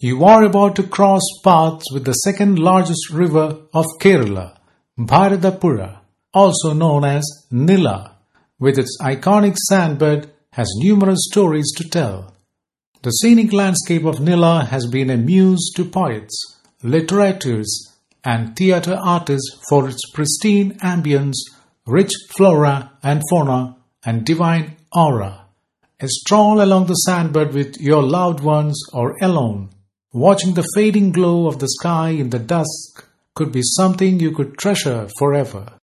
You are about to cross paths with the second largest river of Kerala, Bharatapuzha, also known as Nila, with its iconic sandbed, has numerous stories to tell. The scenic landscape of Nila has been a muse to poets, literateurs, and theatre artists for its pristine ambience, rich flora and fauna, and divine aura. A stroll along the sandbed with your loved ones or alone, watching the fading glow of the sky in the dusk, could be something you could treasure forever.